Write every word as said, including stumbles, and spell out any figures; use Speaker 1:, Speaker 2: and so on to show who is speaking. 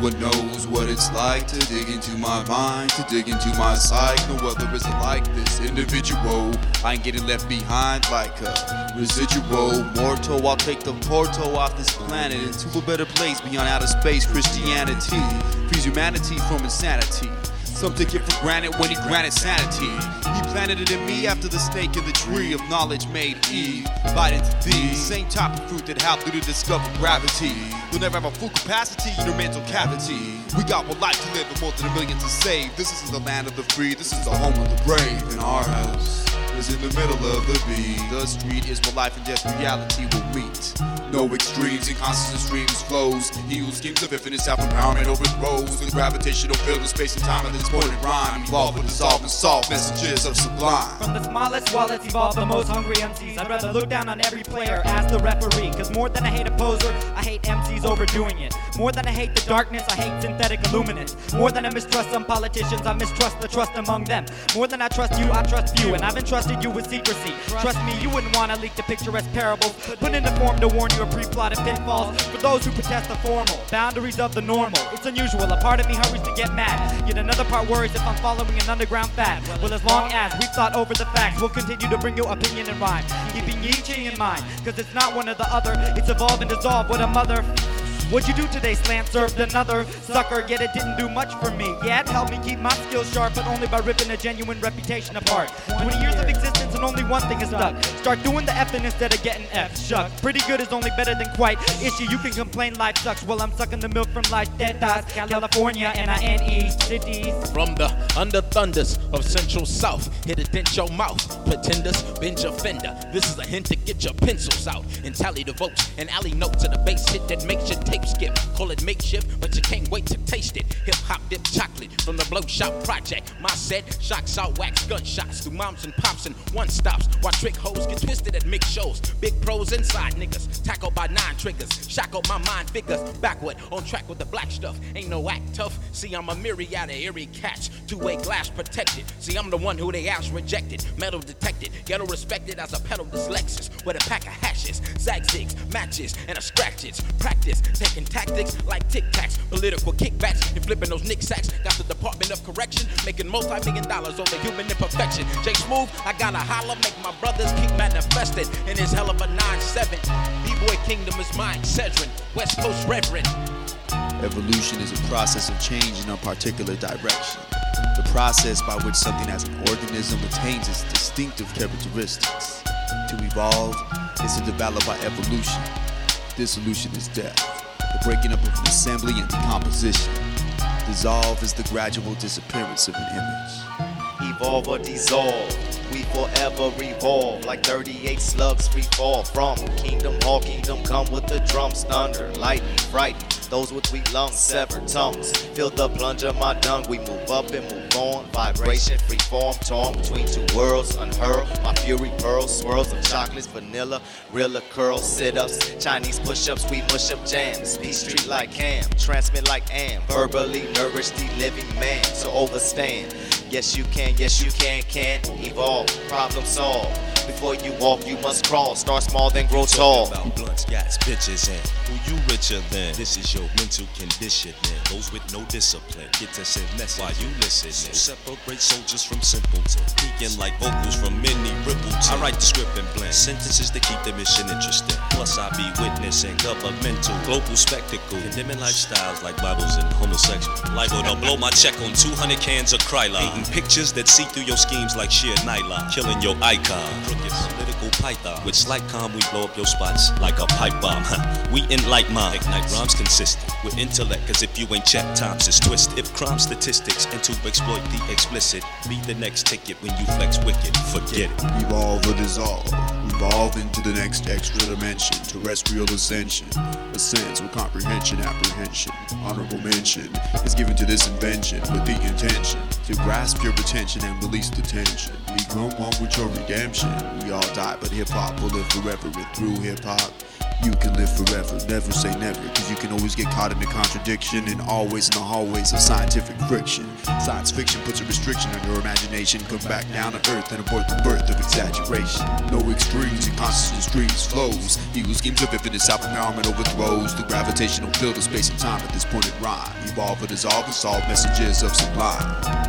Speaker 1: one knows what it's like to dig into my mind, to dig into my psyche. No other is like this individual. I ain't getting left behind like a residual mortal. I'll take the portal off this planet into a better place beyond outer space. Christianity frees humanity from insanity. Some take it for granted when he granted sanity. He planted it in me after the snake in the tree of knowledge made Eve bite into thee. Same type of fruit that helped you to discover gravity. You'll never have a full capacity in your mental cavity. We got one life to live and more than a million to save. This isn't the land of the free, this is the home of the brave. And our house is in the middle of the beat. The street is where life and death reality will meet. No extremes in constant streams flows. Evil schemes of infinite self-empowerment overthrows. The gravitational field of space and time of this pointed rhyme. Evolve with dissolve and solve messages of sublime.
Speaker 2: From the smallest wallets evolve the most hungry M Cs. I'd rather look down on every player as the referee. Cause more than I hate a poser, I hate M Cs overdoing it. More than I hate the darkness, I hate synthetic illuminance. More than I mistrust some politicians, I mistrust the trust among them. More than I trust you, I trust you. And I've entrusted you with secrecy. Trust me, you wouldn't want to leak the picturesque parables put in the form to warn you of pre-plotted pitfalls for those who protest the formal boundaries of the normal. It's unusual, a part of me hurries to get mad, yet another part worries if I'm following an underground fad. Well, as long as we've thought over the facts, we'll continue to bring you opinion and rhyme, keeping Yi in mind, cause it's not one or the other, it's evolve and dissolve. What a mother. What'd you do today, Slant? Served another sucker, yet it didn't do much for me. Yeah, it helped me keep my skills sharp, but only by ripping a genuine reputation apart. twenty years of existence and only one thing is stuck. Start doing the effing instead of getting F shucked. Pretty good is only better than quite. Issue, you can complain life sucks while I'm sucking the milk from life's dead thighs. California, N I N E, cities.
Speaker 3: From the under thunders of Central South, hit it dent your mouth. Pretenders, binge offender. This is a hint to get your pencils out and tally the votes. An alley note to the bass hit that makes your tape skip. Call it makeshift, but you can't wait to taste it. Hip hop dip chocolate from the Blow Shop Project. My set, shocks out wax gunshots through moms and pops and one stops. While trick hoes get twisted at mixed shows. Big pros inside niggas, tackled by nine triggers. Shackled my mind figures, backward on track with the black stuff. Ain't no act tough. See, I'm a myriad of eerie cats. Two-way glass protected. See, I'm the one who they ass rejected. Metal detected, ghetto respected as a pedal dyslexis. With a pack of hashes, zagzags, matches, and a scratches. Practice, taking tactics like tic-tacs, political kickbacks, and flipping those knick-sacks. Got the Department of Correction, making multi-million dollars over human imperfection. J Smooth, I gotta holler, make my brothers keep manifesting in his hell of a nine seven. B-boy kingdom is mine, Cedrin, West Coast Reverend.
Speaker 1: Evolution is a process of change in a particular direction. The process by which something as an organism attains its distinctive characteristics. To evolve is to develop by evolution. Dissolution is death. The breaking up of an assembly and decomposition. Dissolve is the gradual disappearance of an image.
Speaker 4: Evolve or dissolve, we forever revolve like thirty-eight slugs free fall from Kingdom Hall. Kingdom come with the drums, thunder, lightning, frighten those with weak lungs, severed tongues. Feel the plunge of my dung, we move up and move on. Vibration, free form, torn between two worlds, unhurled. My fury pearls, swirls of chocolates, vanilla, realer curls, sit-ups, Chinese push-ups, we mush up jams. Peace street like Cam, transmit like Am. Verbally nourish the living man, so overstand. Yes you can, yes you can, can evolve, problem solve. Before you walk, you must crawl. Start small, then grow tall.
Speaker 5: About blunts, gas, bitches, and who you richer than? This is your mental condition. Those with no discipline get to send message while you listen. So separate soldiers from simpleton, peeking like vocals from many Rippleton. I write the script and blend sentences to keep the mission interesting. Plus I be witnessing governmental, global spectacle, condemning lifestyles like Bibles and homosexual. Liable to blow my check on two hundred cans of Krylon. Painting pictures that see through your schemes like sheer nightlight, killing your icon. Political python. With slight calm, we blow up your spots like a pipe bomb. We in like mine. Ignite rhymes consistent with intellect, cause if you ain't checked, times is twisted. If crime statistics and to exploit the explicit be the next ticket when you flex wicked, forget it.
Speaker 1: Evolve or dissolve. Evolve into the next extra dimension. Terrestrial ascension. Ascends with comprehension, apprehension. Honorable mention is given to this invention with the intention to grasp your attention and release the tension. Become one with your redemption. We all die, but hip-hop will live forever and through hip-hop. You can live forever, never say never, cause you can always get caught in the contradiction and always in the hallways of scientific friction. Science fiction puts a restriction on your imagination. Come back down to earth and abort the birth of exaggeration. No extremes and constant streams flows. Evil schemes of infinite self-empowerment overthrows the gravitational field of space and time at this point in rhyme. Evolve or dissolve and solve messages of sublime.